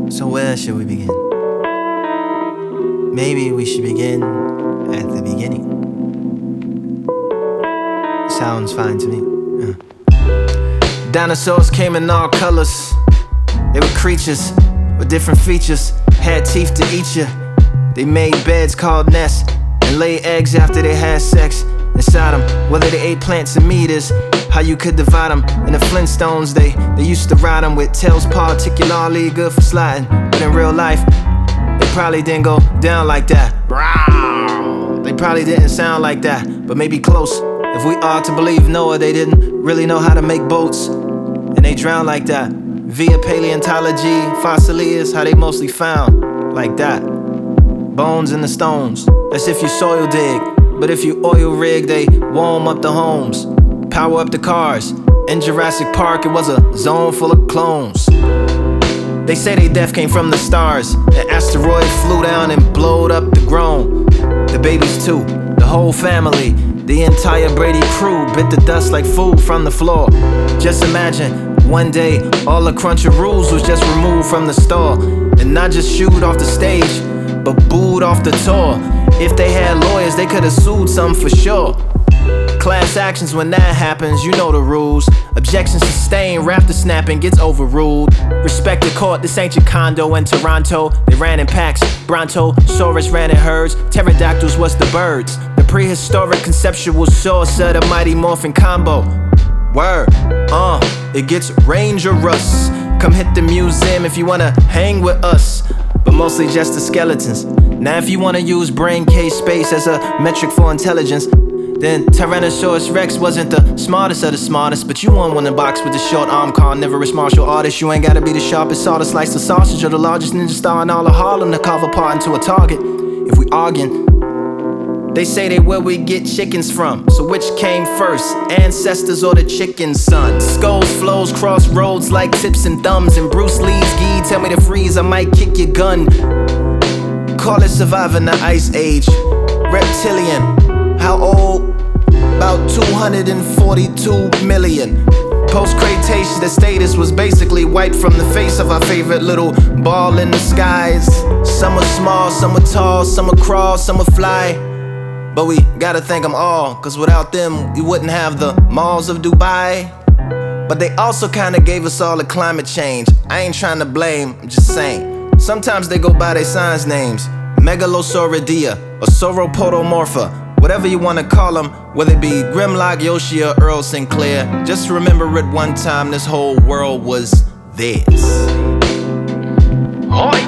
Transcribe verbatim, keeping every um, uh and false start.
So where should we begin? Maybe we should begin at the beginning. Sounds fine to me. Uh. Dinosaurs came in all colors. They were creatures with different features, had teeth to eat you. They made beds called nests and laid eggs after they had sex. Inside them, whether they ate plants and meat is how you could divide them. In the Flintstones, they, they used to ride them with tails particularly good for sliding. But in real life, they probably didn't go down like that. They probably didn't sound like that, but maybe close. If we are to believe Noah, they didn't really know how to make boats, and they drowned like that. Via paleontology, fossilias, how they mostly found like that. Bones in the stones, that's if you soil dig. But if you oil rig, they warm up the homes, power up the cars. In Jurassic Park, it was a zone full of clones. They say they death came from the stars. An asteroid flew down and blowed up the grown. The babies too, the whole family, the entire Brady crew bit the dust like food from the floor. Just imagine, one day, all the Cruncharoos was just removed from the store. And not just shooed off the stage, but booed off the tour. If they had lawyers, they could've sued some for sure. Class actions when that happens, you know the rules. Objection sustained, rafter snapping gets overruled. Respect the court, this ain't your condo in Toronto. They ran in packs, Brontosaurus ran in herds. Pterodactyls was the birds, the prehistoric conceptual source of the mighty morphin combo. Word, uh, it gets dangerous. Come hit the museum if you wanna hang with us, but mostly just the skeletons. Now if you wanna use brain case space as a metric for intelligence, then Tyrannosaurus Rex wasn't the smartest of the smartest, but you won one in box with the short arm carnivorous martial artist. You ain't gotta be the sharpest saw to slice the sausage or the largest ninja star in all of Harlem to carve apart into a target. If we arguing, they say they where we get chickens from. So which came first, ancestors or the chicken's son? Skulls, flows, crossroads like tips and thumbs. And Bruce Lee's gi, tell me to freeze, I might kick your gun. Call it surviving the ice age. Reptilian, how old? About two hundred forty-two million. Post-Cretaceous, the status was basically wiped from the face of our favorite little ball in the skies. Some are small, some are tall, some are crawl, some are fly. But we gotta thank them all, cause without them, we wouldn't have the malls of Dubai. But they also kinda gave us all the climate change. I ain't trying to blame, I'm just saying. Sometimes they go by their signs names. Megalosauridia, or Sauropodomorpha, whatever you wanna call them, whether it be Grimlock, Yoshi, or Earl Sinclair. Just remember at one time this whole world was theirs. Oh,